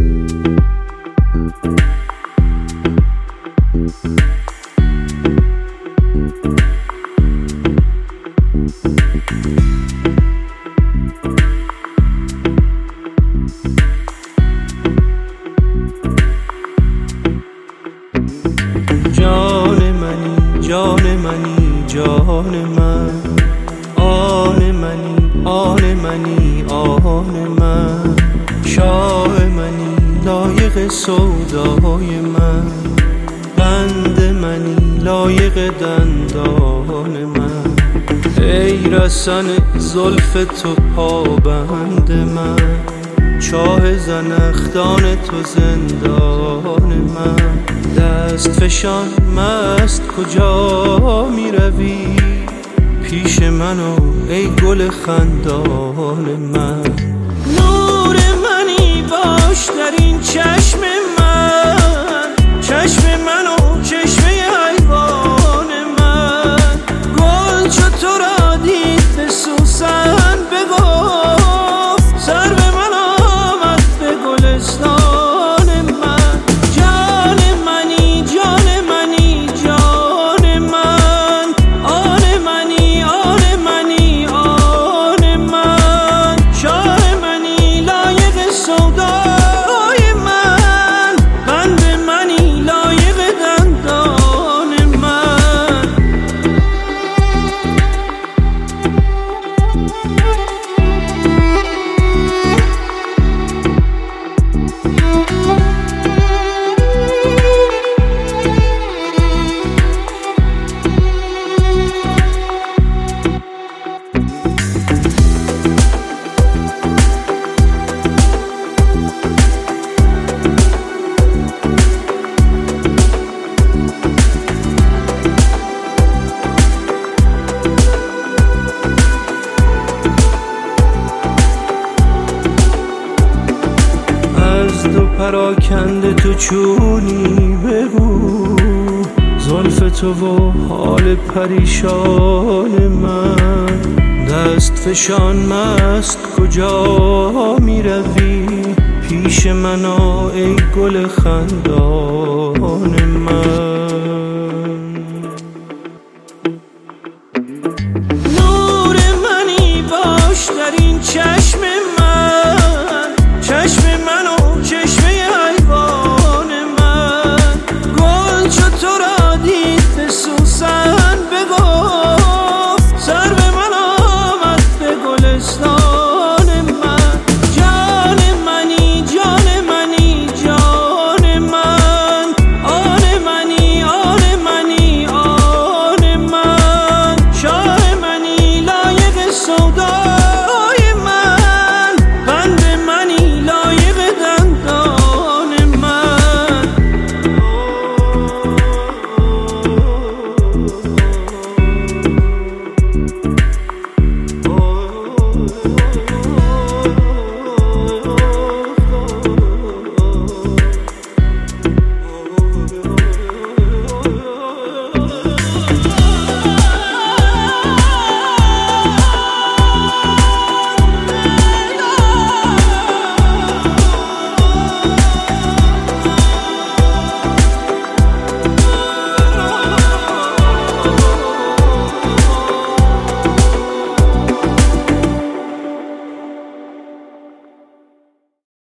جان منی جان منی جان من، آن منی آن منی آن من، شاه منی لایق سودای من، بند منی لایق دندان من، ای رسن زلف تو پابند من، چاه زنخدان تو زندان من، دست فشان مست کجا می روی پیش منو ای گل خندان من، نور منی باش در این چشم من، چشم منو چشمه حیوان من، گل چو تو را دید به سوسن بگفت سر به من آمد به گلستان من، جان منی جان منی جان من، آن منی آن منی آن من، شاه منی لایق سودای من، بند منی لایق دندان من. تو پراکنده تو چونی بگو، زلف تو و حال پریشان من، دست فشان مست کجا می روی پیش من ای گل خندان من.